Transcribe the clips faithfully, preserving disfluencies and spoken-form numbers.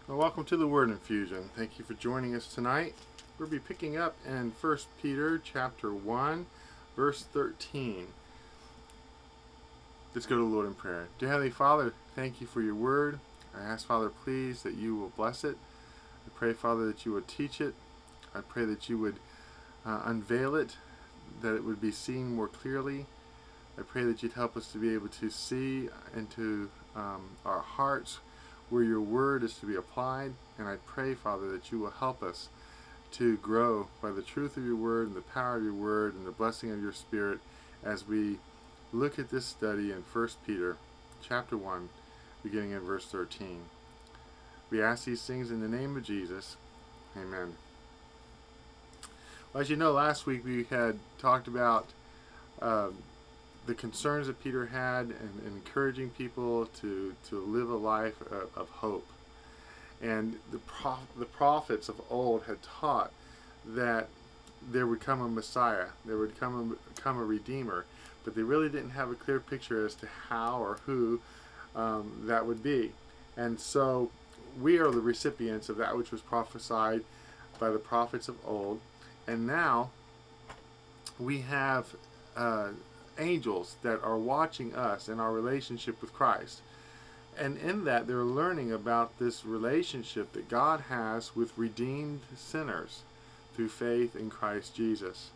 Well, welcome to the Word Infusion. Thank you for joining us tonight. We'll be picking up in First Peter chapter one, verse thirteen. Let's go to the Lord in prayer. Dear Heavenly Father, thank you for your Word. I ask, Father, please, that you will bless it. I pray, Father, that you would teach it. I pray that you would uh, unveil it, that it would be seen more clearly. I pray that you'd help us to be able to see into um, our hearts where your word is to be applied. And I pray, Father, that you will help us to grow by the truth of your word and the power of your word and the blessing of your Spirit as we look at this study in First Peter chapter one, beginning in verse thirteen. We ask these things in the name of Jesus. Amen. Well, as you know, last week we had talked about um, the concerns that Peter had and, and encouraging people to, to live a life of, of hope. And the, prof- the prophets of old had taught that there would come a Messiah, there would come a, come a Redeemer, but they really didn't have a clear picture as to how or who um, that would be. And so we are the recipients of that which was prophesied by the prophets of old. And now we have uh, angels that are watching us in our relationship with Christ. And in that, they're learning about this relationship that God has with redeemed sinners through faith in Christ Jesus.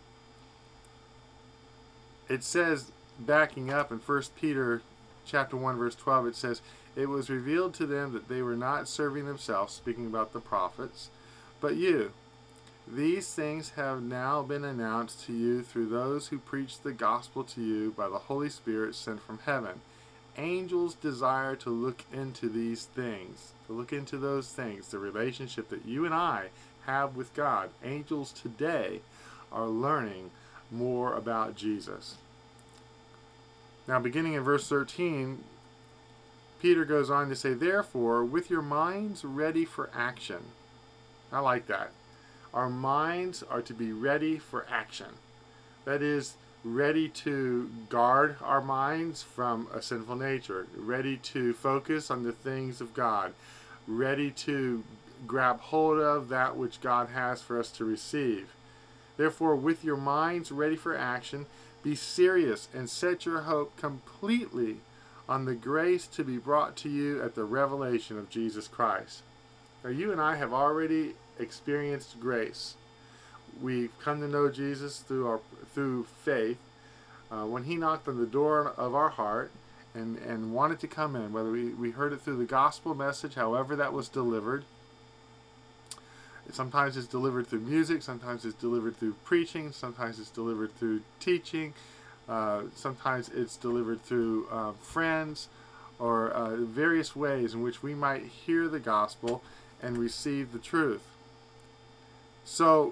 It says, backing up in First Peter chapter one, verse twelve, it says, "It was revealed to them that they were not serving themselves," speaking about the prophets, "but you. These things have now been announced to you through those who preach the gospel to you by the Holy Spirit sent from heaven. Angels desire to look into these things, to look into those things, the relationship that you and I have with God. Angels today are learning more about Jesus." Now, beginning in verse thirteen, Peter goes on to say, "Therefore, with your minds ready for action." I like that. Our minds are to be ready for action. That is, ready to guard our minds from a sinful nature, ready to focus on the things of God, ready to grab hold of that which God has for us to receive. "Therefore, with your minds ready for action, be serious and set your hope completely on the grace to be brought to you at the revelation of Jesus Christ." Now, you and I have already experienced grace. We've come to know Jesus through our through faith. Uh, when he knocked on the door of our heart and, and wanted to come in, whether we, we heard it through the gospel message, however that was delivered. Sometimes it's delivered through music, sometimes it's delivered through preaching, sometimes it's delivered through teaching, uh, sometimes it's delivered through uh, friends, or uh, various ways in which we might hear the gospel and receive the truth. So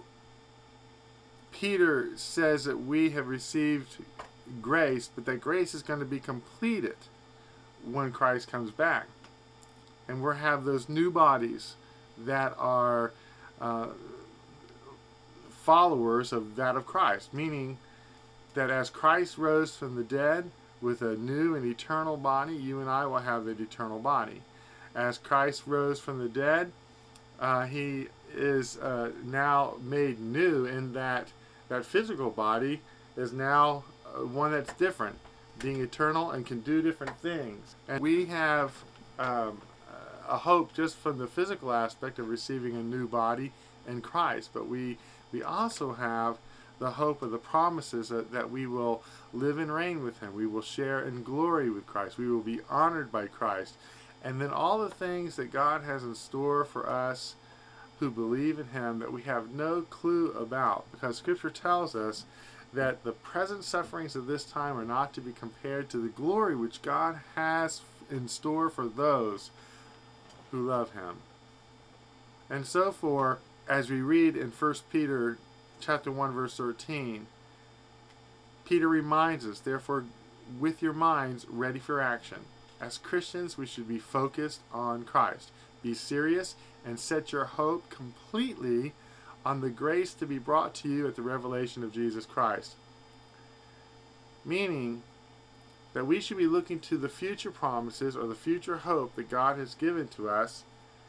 Peter says that we have received grace, but that grace is going to be completed when Christ comes back. And we'll have those new bodies that are uh, followers of that of Christ, meaning that as Christ rose from the dead with a new and eternal body, you and I will have an eternal body. As Christ rose from the dead, uh, he is uh, now made new in that that physical body is now uh, one that's different, being eternal and can do different things. And we have um, a hope just from the physical aspect of receiving a new body in Christ, but we we also have the hope of the promises that, that we will live and reign with him. We will share in glory with Christ. We will be honored by Christ. And then all the things that God has in store for us who believe in him that we have no clue about, because Scripture tells us that the present sufferings of this time are not to be compared to the glory which God has in store for those who love him. And so for, as we read in First Peter chapter one, verse thirteen, Peter reminds us, "Therefore, with your minds ready for action." As Christians, we should be focused on Christ. Be serious and set your hope completely on the grace to be brought to you at the revelation of Jesus Christ. Meaning that we should be looking to the future promises or the future hope that God has given to us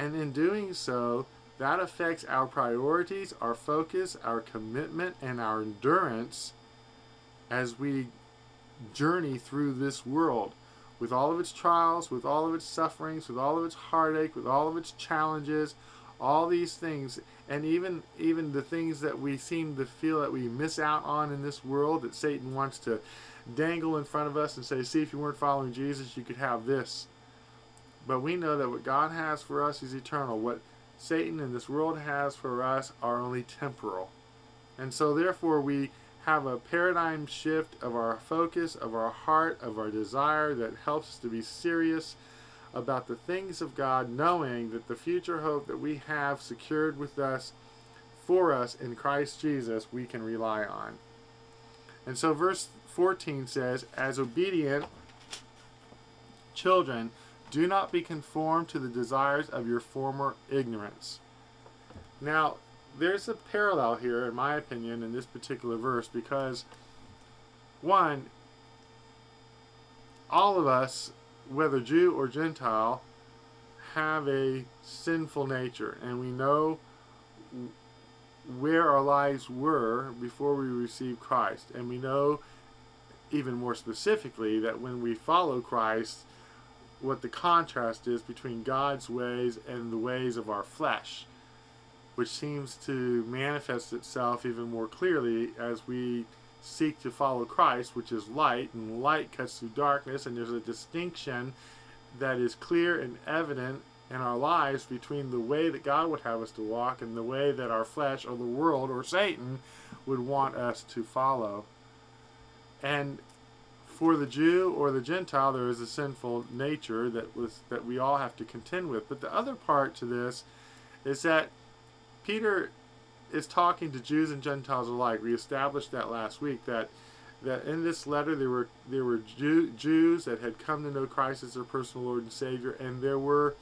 And in doing so, that affects our priorities, our focus, our commitment, and our endurance as we journey through this world with all of its trials, with all of its sufferings, with all of its heartache, with all of its challenges, all these things, and even even the things that we seem to feel that we miss out on in this world, that Satan wants to dangle in front of us and say, see, if you weren't following Jesus, you could have this. But we know that what God has for us is eternal. What Satan and this world has for us are only temporal. And so therefore we have a paradigm shift of our focus, of our heart, of our desire that helps us to be serious about the things of God, knowing that the future hope that we have secured with us, for us in Christ Jesus, we can rely on. And so verse fourteen says, as obedient children, do not be conformed to the desires of your former ignorance. Now, there's a parallel here, in my opinion, in this particular verse, because, one, all of us, whether Jew or Gentile, have a sinful nature, and we know where our lives were before we received Christ. And we know, even more specifically, that when we follow Christ, what the contrast is between God's ways and the ways of our flesh, which seems to manifest itself even more clearly as we seek to follow Christ, which is light, and light cuts through darkness, and there's a distinction that is clear and evident in our lives between the way that God would have us to walk and the way that our flesh or the world or Satan would want us to follow. And for the Jew or the Gentile, there is a sinful nature that was that we all have to contend with. But the other part to this is that Peter is talking to Jews and Gentiles alike. We established that last week, that that in this letter there were there were Jew, Jews that had come to know Christ as their personal Lord and Savior, and there were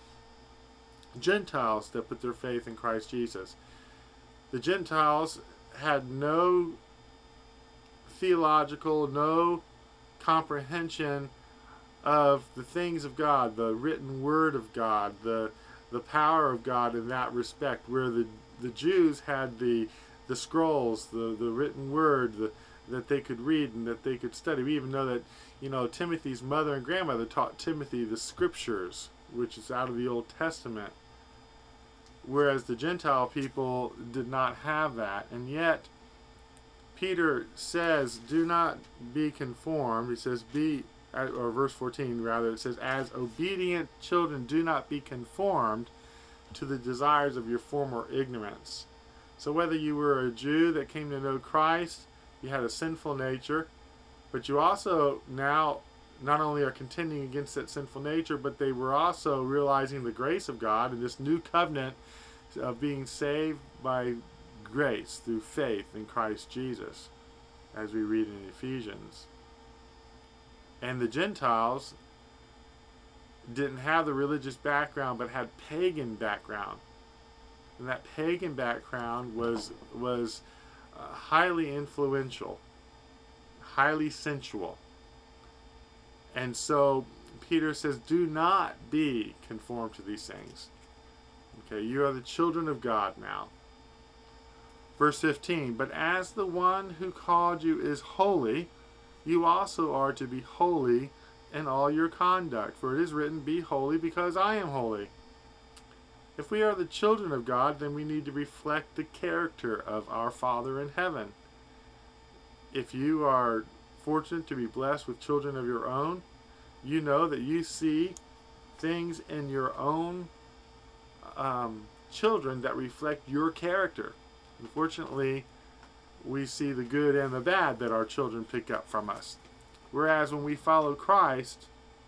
Gentiles that put their faith in Christ Jesus. The Gentiles had no theological, no comprehension of the things of God, the written word of God, the the power of God in that respect, where the the Jews had the the scrolls, the the written word, the, that they could read and that they could study. We even know that, you know, Timothy's mother and grandmother taught Timothy the scriptures, which is out of the Old Testament, whereas the Gentile people did not have that. And yet Peter says, do not be conformed. He says, be, or verse fourteen rather, it says, as obedient children, do not be conformed to the desires of your former ignorance. So whether you were a Jew that came to know Christ, you had a sinful nature, but you also now not only are contending against that sinful nature, but they were also realizing the grace of God and this new covenant of being saved by grace through faith in Christ Jesus, as we read in Ephesians. And the Gentiles didn't have the religious background, but had pagan background, and that pagan background was was uh, highly influential, highly sensual. And so Peter says, do not be conformed to these things. Okay, you are the children of God now. Verse fifteen, but as the one who called you is holy, you also are to be holy in all your conduct. For it is written, be holy because I am holy. If we are the children of God, then we need to reflect the character of our Father in heaven. If you are fortunate to be blessed with children of your own, you know that you see things in your own um, children that reflect your character. Unfortunately, we see the good and the bad that our children pick up from us. Whereas when we follow Christ,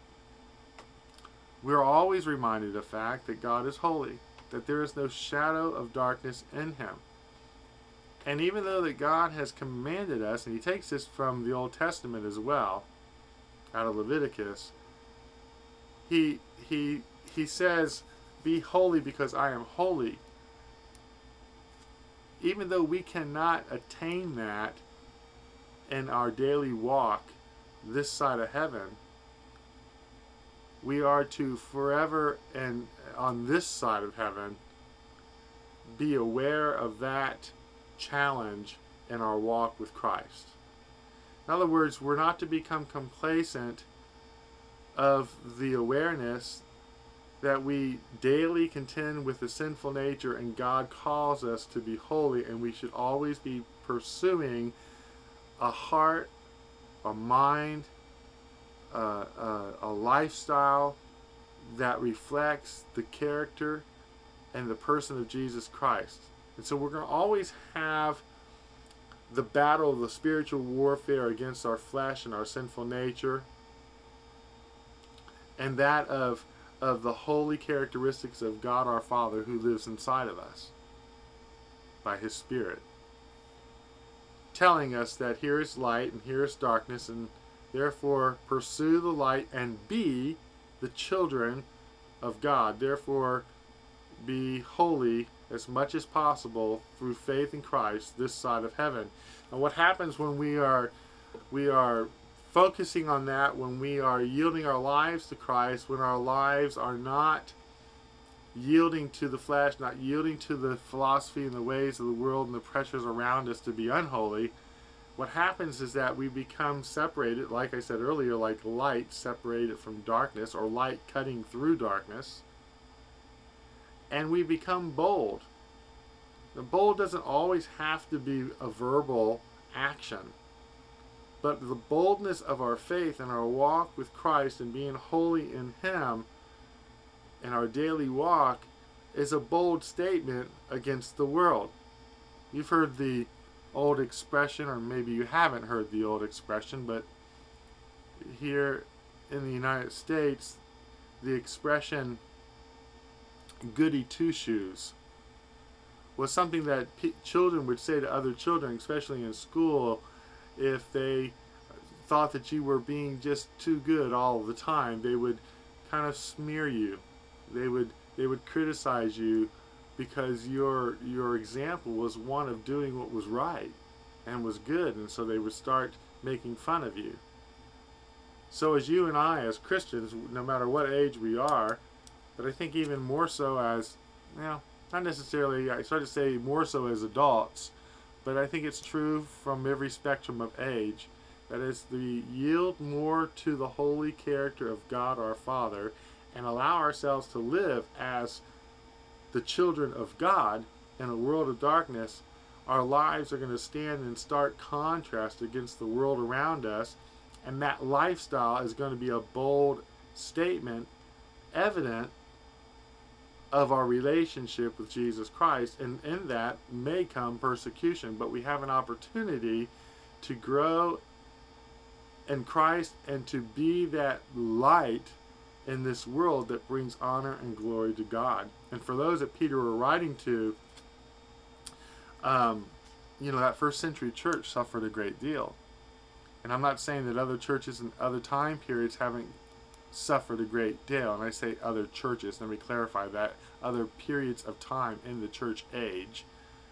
we're always reminded of the fact that God is holy, that there is no shadow of darkness in him. And even though that God has commanded us, and he takes this from the Old Testament as well, out of Leviticus, he he he says, be holy because I am holy. Even though we cannot attain that in our daily walk this side of heaven, we are to forever and on this side of heaven be aware of that challenge in our walk with Christ. In other words, we're not to become complacent of the awareness that we daily contend with the sinful nature and God calls us to be holy, and we should always be pursuing a heart, a mind, uh, uh, a lifestyle that reflects the character and the person of Jesus Christ. And so we're going to always have the battle of the spiritual warfare against our flesh and our sinful nature, and that of of the holy characteristics of God our Father who lives inside of us by His Spirit, telling us that here is light and here is darkness, and therefore pursue the light and be the children of God. Therefore be holy as much as possible through faith in Christ this side of heaven. And what happens when we are we are focusing on that, when we are yielding our lives to Christ, when our lives are not yielding to the flesh, not yielding to the philosophy and the ways of the world and the pressures around us to be unholy, what happens is that we become separated, like I said earlier, like light separated from darkness, or light cutting through darkness, and we become bold. The bold doesn't always have to be a verbal action, but the boldness of our faith and our walk with Christ and being holy in Him in our daily walk is a bold statement against the world. You've heard the old expression, or maybe you haven't heard the old expression, but here in the United States, the expression goody two-shoes was something that p- children would say to other children, especially in school, if they thought that you were being just too good all the time. They would kind of smear you. They would they would criticize you because your your example was one of doing what was right and was good, and so they would start making fun of you. So as you and I, as Christians, no matter what age we are, but I think even more so as, well, not necessarily, I started to say more so as adults, but I think it's true from every spectrum of age, that is, we yield more to the holy character of God our Father and allow ourselves to live as the children of God in a world of darkness. Our lives are going to stand in stark contrast against the world around us, and that lifestyle is going to be a bold statement, evident of our relationship with Jesus Christ, and in that may come persecution, but we have an opportunity to grow in Christ and to be that light in this world that brings honor and glory to God. And for those that Peter were writing to, um, you know, that first century church suffered a great deal. And I'm not saying that other churches in other time periods haven't suffered a great deal, and I say other churches, let me clarify that, other periods of time in the church age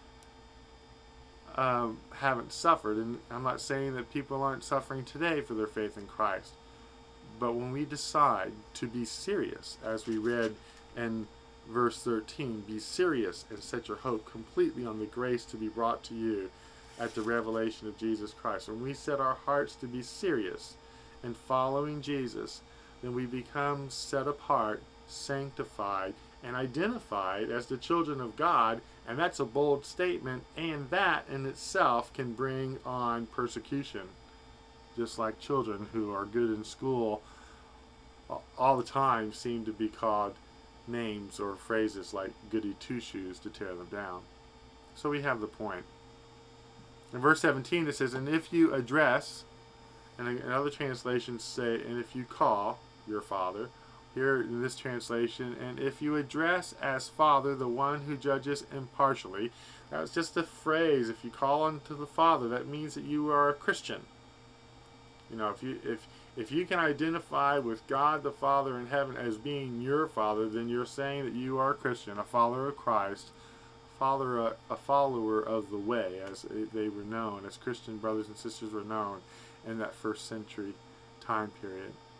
um, haven't suffered. And I'm not saying that people aren't suffering today for their faith in Christ, but when we decide to be serious, as we read in verse thirteen, be serious and set your hope completely on the grace to be brought to you at the revelation of Jesus Christ. When we set our hearts to be serious in following Jesus, then we become set apart, sanctified, and identified as the children of God, and that's a bold statement, and that in itself can bring on persecution. Just like children who are good in school all the time seem to be called names or phrases like goody two-shoes to tear them down. So we have the point. In verse seventeen it says, and if you address, and in other translations say, and if you call your Father, here in this translation, and if you address as Father the one who judges impartially. That's just a phrase. If you call unto the Father, that means that you are a Christian. You know, if you if if you can identify with God the Father in heaven as being your Father, then you're saying that you are a Christian, a follower of Christ, follower a, a follower of the way, as they were known, as Christian brothers and sisters were known in that first century time period.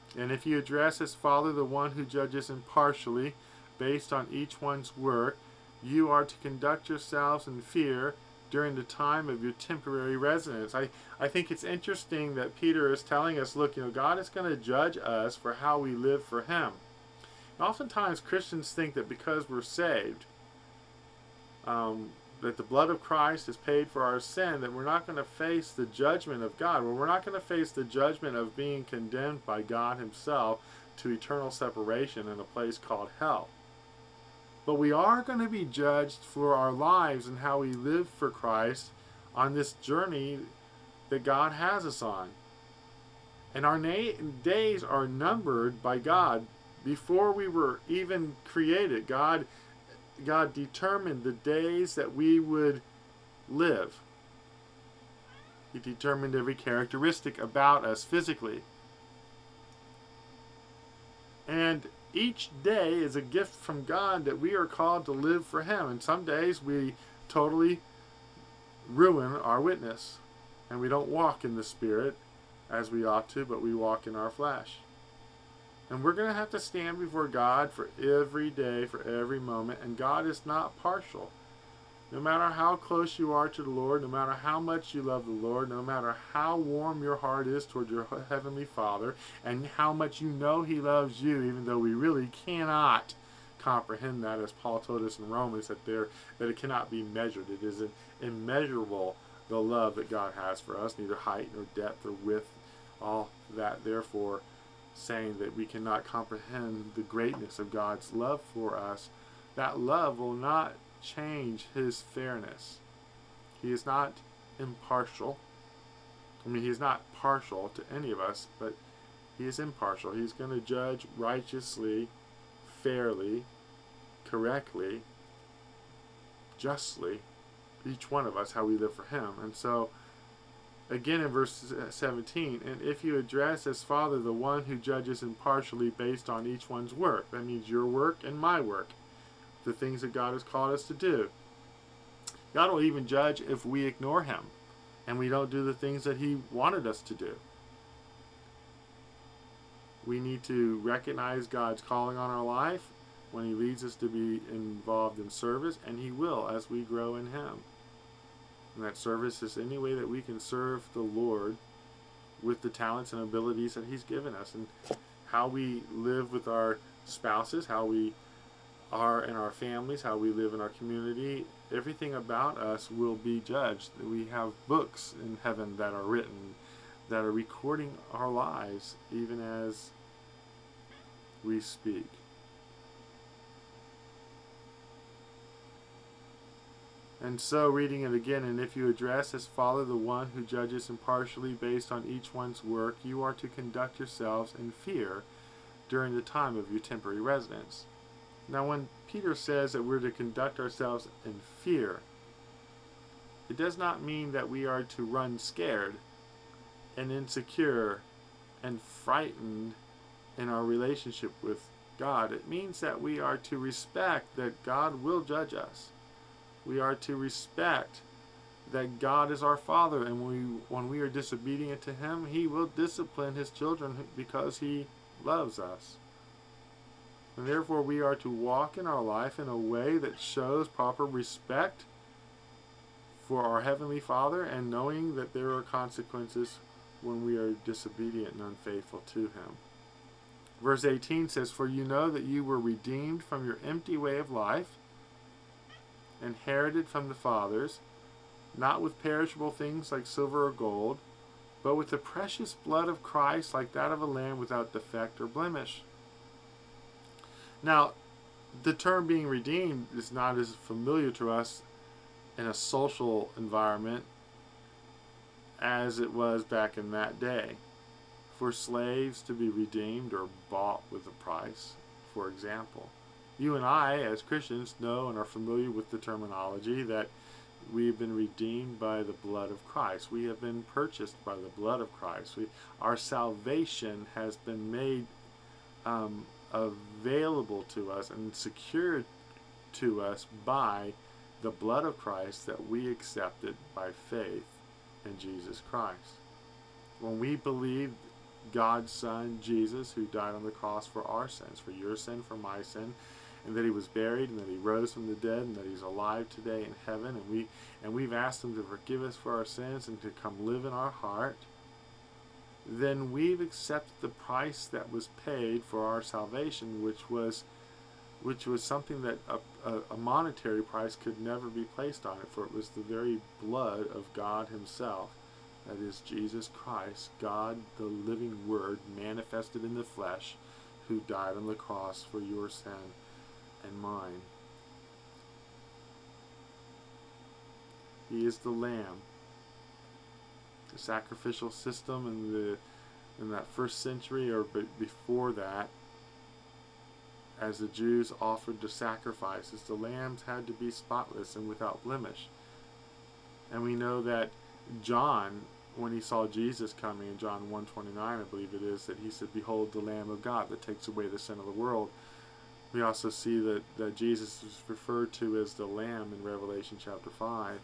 And if you address as Father the one who judges impartially based on each one's work, you are to conduct yourselves in fear during the time of your temporary residence. I, I think it's interesting that Peter is telling us, look, you know, God is going to judge us for how we live for him. And oftentimes Christians think that because we're saved, um, that the blood of Christ has paid for our sin, that we're not going to face the judgment of God. Well, we're not going to face the judgment of being condemned by God himself to eternal separation in a place called hell. But we are going to be judged for our lives and how we live for Christ on this journey that God has us on. And our na- days are numbered by God. Before we were even created, God, God determined the days that we would live. He determined every characteristic about us physically. And each day is a gift from God that we are called to live for him. And some days we totally ruin our witness. And we don't walk in the Spirit as we ought to, but we walk in our flesh. And we're going to have to stand before God for every day, for every moment. And God is not partial. No matter how close you are to the Lord, no matter how much you love the Lord, no matter how warm your heart is toward your Heavenly Father, and how much you know he loves you, even though we really cannot comprehend that, as Paul told us in Romans, that there that it cannot be measured. It is immeasurable, the love that God has for us, neither height nor depth or width, all that, therefore, saying that we cannot comprehend the greatness of God's love for us. That love will not change his fairness. He is not impartial. I mean, he is not partial to any of us, but he is impartial. He's going to judge righteously, fairly, correctly, justly, each one of us, how we live for him. And so, again in verse seventeen, and if you address as Father the one who judges impartially based on each one's work, that means your work and my work, the things that God has called us to do. God will even judge if we ignore him and we don't do the things that he wanted us to do. We need to recognize God's calling on our life when he leads us to be involved in service, and he will as we grow in him. And that service is any way that we can serve the Lord with the talents and abilities that he's given us, and how we live with our spouses, how we are in our families, how we live in our community. Everything about us will be judged. We have books in heaven that are written, that are recording our lives even as we speak. And so, reading it again, and if you address as Father the one who judges impartially based on each one's work, you are to conduct yourselves in fear during the time of your temporary residence. Now, when Peter says that we're to conduct ourselves in fear, it does not mean that we are to run scared and insecure and frightened in our relationship with God. It means that we are to respect that God will judge us. We are to respect that God is our Father, and we, when we are disobedient to him, he will discipline his children because he loves us. And therefore we are to walk in our life in a way that shows proper respect for our Heavenly Father, and knowing that there are consequences when we are disobedient and unfaithful to him. Verse eighteen says, "For you know that you were redeemed from your empty way of life, inherited from the fathers, not with perishable things like silver or gold, but with the precious blood of Christ, like that of a lamb without defect or blemish." Now, the term being redeemed is not as familiar to us in a social environment as it was back in that day. For slaves to be redeemed or bought with a price, for example. You and I, as Christians, know and are familiar with the terminology that we have been redeemed by the blood of Christ. We have been purchased by the blood of Christ. We, our salvation has been made um, available to us and secured to us by the blood of Christ that we accepted by faith in Jesus Christ. When we believe God's Son, Jesus, who died on the cross for our sins, for your sin, for my sin, and that he was buried, and that he rose from the dead, and that he's alive today in heaven, and we and we've asked him to forgive us for our sins and to come live in our heart, then we've accepted the price that was paid for our salvation, which was which was something that a, a, a monetary price could never be placed on it, for it was the very blood of God himself, that is Jesus Christ, God the living Word manifested in the flesh, who died on the cross for your sin and mine. He is the Lamb. The sacrificial system in the in that first century or b- before that, as the Jews offered the sacrifices, the lambs had to be spotless and without blemish. And we know that John, when he saw Jesus coming in John one twenty-nine, I believe it is, that he said, "Behold the Lamb of God that takes away the sin of the world." We also see that, that Jesus is referred to as the Lamb in Revelation chapter five.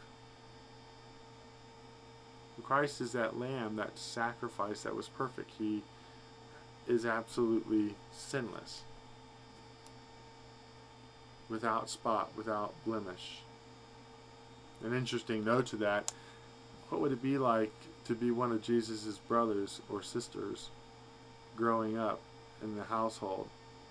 Christ is that Lamb, that sacrifice that was perfect. He is absolutely sinless, without spot, without blemish. An interesting note to that, what would it be like to be one of Jesus' brothers or sisters growing up in the household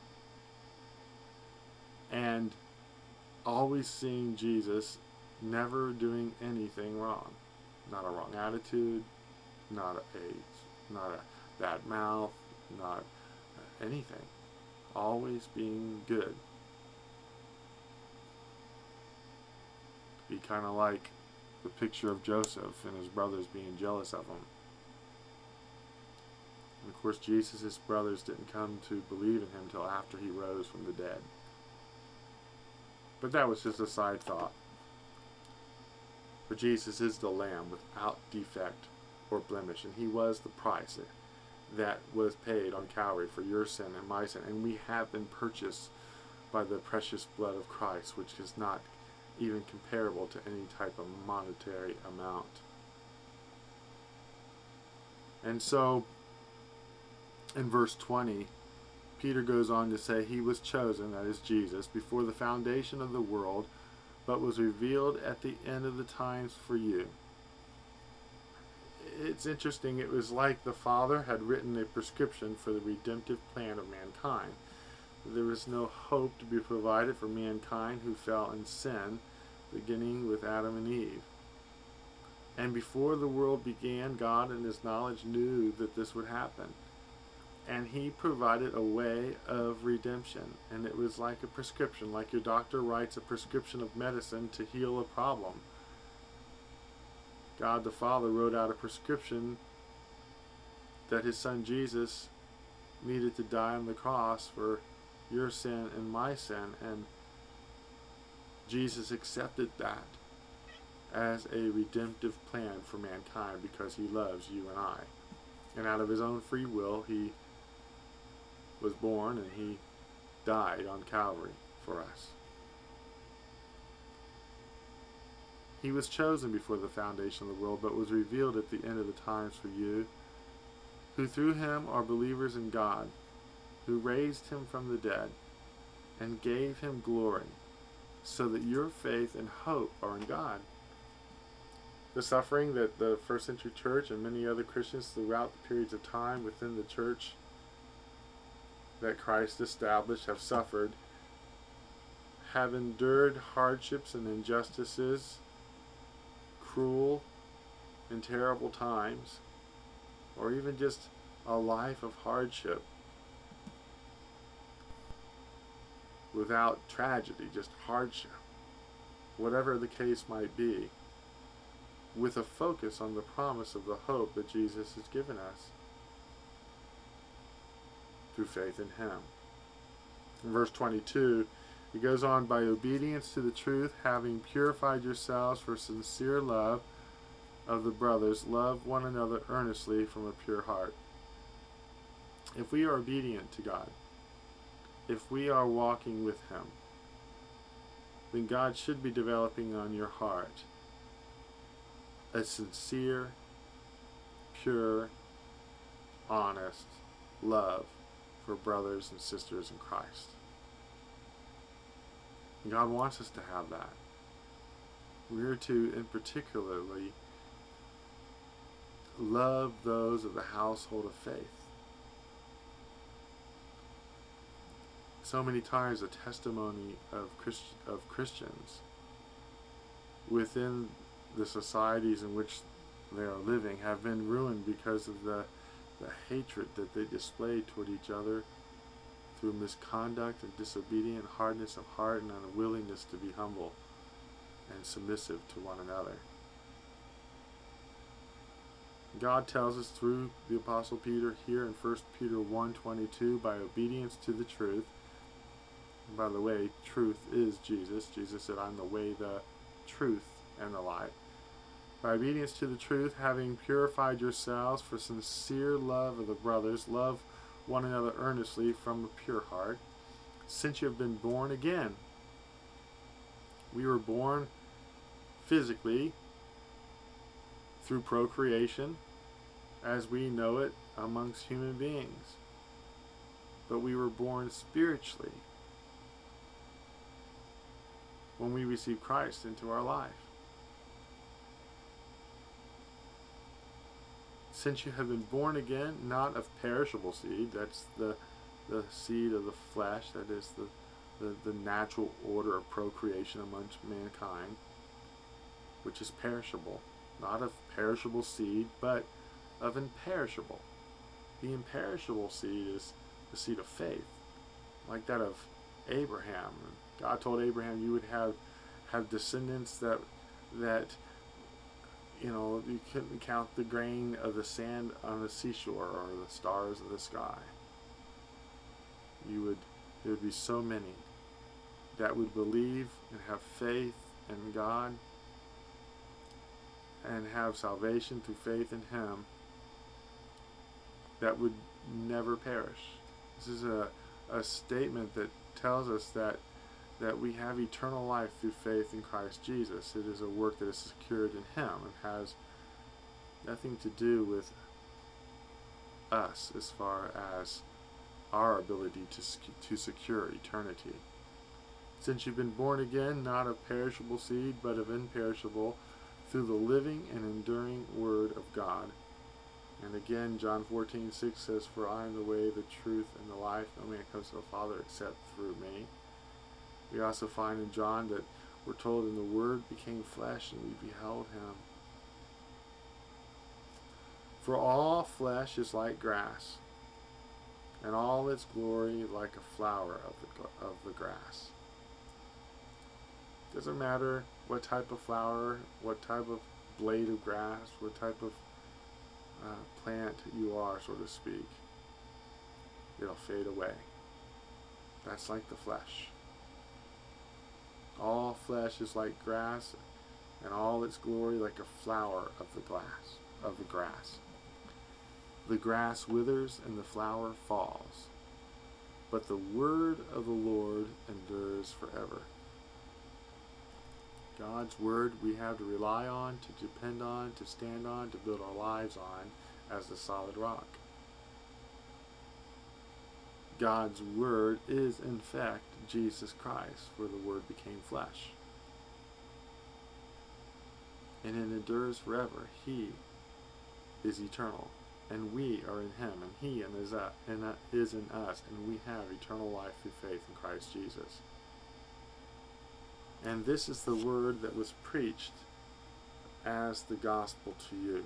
and always seeing Jesus never doing anything wrong? Not a wrong attitude, not a, not a bad mouth, not anything. Always being good. Be kind of like the picture of Joseph and his brothers being jealous of him. And of course, Jesus' brothers didn't come to believe in him till after he rose from the dead. But that was just a side thought. For Jesus is the Lamb without defect or blemish, and he was the price that was paid on Calvary for your sin and my sin, and we have been purchased by the precious blood of Christ, which is not even comparable to any type of monetary amount. And so, in verse twenty, Peter goes on to say, "He was chosen," that is Jesus, "before the foundation of the world, but was revealed at the end of the times for you." It's interesting, it was like the Father had written a prescription for the redemptive plan of mankind. There was no hope to be provided for mankind who fell in sin, beginning with Adam and Eve. And before the world began, God in his knowledge knew that this would happen. And he provided a way of redemption. And it was like a prescription, like your doctor writes a prescription of medicine to heal a problem. God the Father wrote out a prescription that his Son Jesus needed to die on the cross for your sin and my sin. And Jesus accepted that as a redemptive plan for mankind because he loves you and I. And out of his own free will, he was born and he died on Calvary for us. He was chosen before the foundation of the world, but was revealed at the end of the times for you, who through him are believers in God, who raised him from the dead and gave him glory, so that your faith and hope are in God. The suffering that the first century church and many other Christians throughout the periods of time within the church that Christ established have suffered, have endured hardships and injustices, cruel and terrible times, or even just a life of hardship without tragedy, just hardship, whatever the case might be, with a focus on the promise of the hope that Jesus has given us through faith in him. In verse twenty-two, he goes on, "By obedience to the truth, having purified yourselves for sincere love of the brothers, love one another earnestly from a pure heart." If we are obedient to God, if we are walking with him, then God should be developing on your heart a sincere, pure, honest love for brothers and sisters in Christ. God wants us to have that. We're to, in particularly, love those of the household of faith. So many times the testimony of Christ, of Christians within the societies in which they are living have been ruined because of the, the hatred that they display toward each other through misconduct and disobedience, hardness of heart, and unwillingness to be humble and submissive to one another. God tells us through the Apostle Peter here in First Peter one twenty-two, by obedience to the truth. And by the way, truth is Jesus. Jesus said, I'm the way, the truth, and the life. By obedience to the truth, having purified yourselves for sincere love of the brothers, love one another earnestly from a pure heart, since you have been born again. We were born physically through procreation as we know it amongst human beings. But we were born spiritually when we receive Christ into our life. Since you have been born again, not of perishable seed, that's the the seed of the flesh, that is the, the, the natural order of procreation amongst mankind, which is perishable. Not of perishable seed, but of imperishable. The imperishable seed is the seed of faith, like that of Abraham. God told Abraham you would have have descendants that that you know, you couldn't count the grain of the sand on the seashore or the stars of the sky. You would, there would be so many that would believe and have faith in God and have salvation through faith in Him that would never perish. This is a, a statement that tells us that that we have eternal life through faith in Christ Jesus. It is a work that is secured in Him and has nothing to do with us as far as our ability to, to secure eternity. Since you've been born again, not of perishable seed, but of imperishable, through the living and enduring Word of God. And again, John fourteen six says, For I am the way, the truth, and the life. No man comes to the Father except through me. We also find in John that we're told, and the Word became flesh, and we beheld Him. For all flesh is like grass, and all its glory like a flower of the, of the grass. Doesn't matter what type of flower, what type of blade of grass, what type of uh, plant you are, so to speak. It'll fade away. That's like the flesh. All flesh is like grass, and all its glory like a flower of the glass of the grass. The grass withers and the flower falls, but the word of the Lord endures forever. God's word we have to rely on, to depend on, to stand on, to build our lives on as the solid rock. God's word is in fact Jesus Christ, for the word became flesh. And it endures forever. He is eternal, and we are in Him, and He is, uh, and, uh, is in us, and we have eternal life through faith in Christ Jesus. And this is the word that was preached as the gospel to you.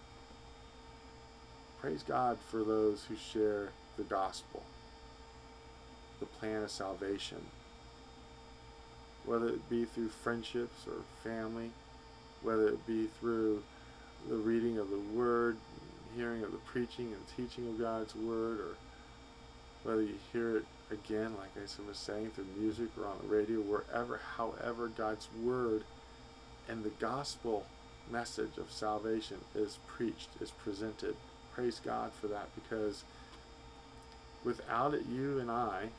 Praise God for those who share the gospel, the plan of salvation, whether it be through friendships or family, whether it be through the reading of the Word, hearing of the preaching and teaching of God's Word, or whether you hear it again, like I was saying, through music or on the radio, wherever, however God's Word and the gospel message of salvation is preached, is presented. Praise God for that, because without it, you and I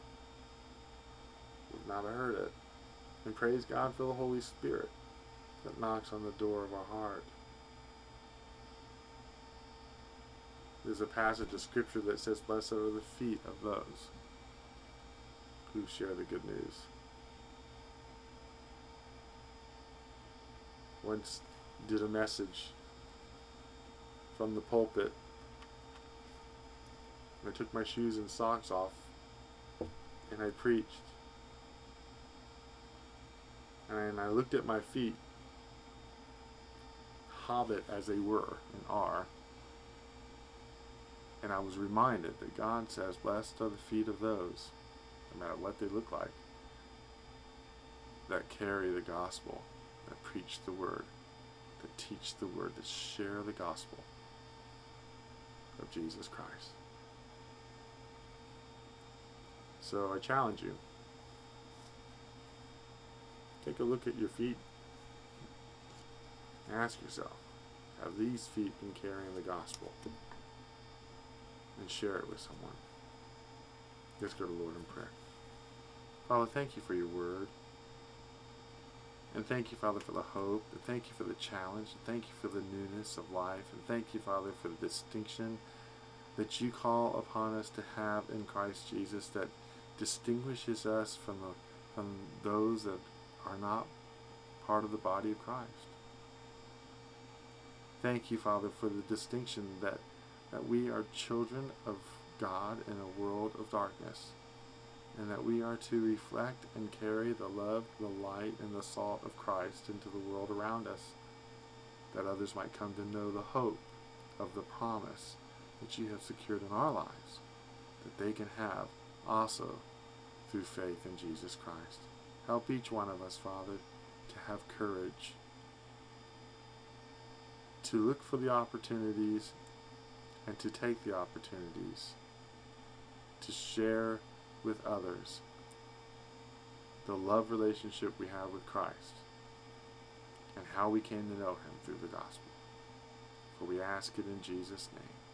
would not have heard it. And praise God for the Holy Spirit that knocks on the door of our heart. there's a passage of Scripture that says, "Blessed are the feet of those who share the good news." Once did a message from the pulpit. I took my shoes and socks off and I preached. And I looked at my feet, hobbit as they were and are, and I was reminded that God says, "Blessed are the feet of those," no matter what they look like, that carry the gospel, that preach the word, that teach the word, that share the gospel of Jesus Christ. So I challenge you, take a look at your feet and ask yourself, have these feet been carrying the gospel? And share it with someone. Let's go to the Lord in prayer. Father, thank you for your word. And thank you, Father, for the hope. And thank you for the challenge. And thank you for the newness of life. And thank you, Father, for the distinction that you call upon us to have in Christ Jesus, that distinguishes us from the, from those that are not part of the body of Christ. Thank you, Father, for the distinction that, that we are children of God in a world of darkness, and that we are to reflect and carry the love, the light, and the salt of Christ into the world around us, that others might come to know the hope of the promise that you have secured in our lives, that they can have also through faith in Jesus Christ. Help each one of us, Father, to have courage, to look for the opportunities and to take the opportunities to share with others the love relationship we have with Christ and how we came to know him through the gospel. For we ask it in Jesus' name.